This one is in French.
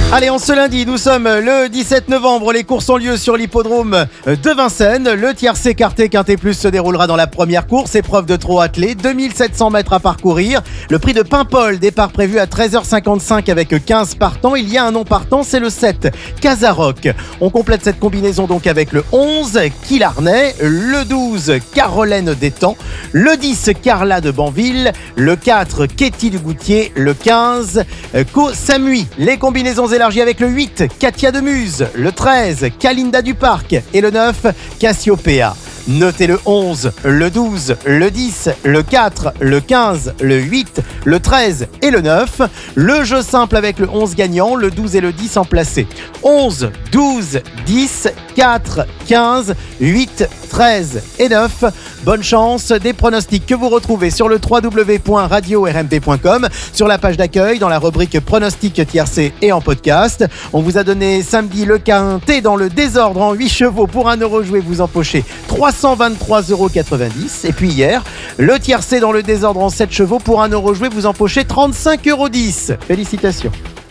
Allez, en ce lundi, nous sommes le 17 novembre. Les courses ont lieu sur l'hippodrome de Vincennes. Le tiercé écarté Quintet Plus se déroulera dans la première course. Épreuve de trot attelé, 2700 mètres à parcourir. Le prix de Paimpol, départ prévu à 13h55 avec 15 partants. Il y a un non partant, c'est le 7, Casaroc. On complète cette combinaison donc avec le 11, Killarney, le 12, Caroline d'Étang, le 10, Carla de Banville, le 4, Ketty du Goutier, le 15, Co Samui. Les combinaisons élargies avec le 8, Katia de Muse, le 13, Kalinda du Parc et le 9, Cassiopéa. Notez le 11, le 12, le 10, le 4, le 15, le 8, le 13 et le 9. Le jeu simple avec le 11 gagnant, le 12 et le 10 en placé. 11, 12, 10, 4, 15, 8, 13 et 9. Bonne chance, des pronostics que vous retrouvez sur le www.radio-rmp.com, sur la page d'accueil, dans la rubrique pronostics tiercé et en podcast. On vous a donné samedi le quintet dans le désordre en 8 chevaux pour 1 € joué, vous empochez 323,90 €. Et puis hier, le tiercé dans le désordre en 7 chevaux pour 1 € joué, vous empochez 35,10 €. Félicitations.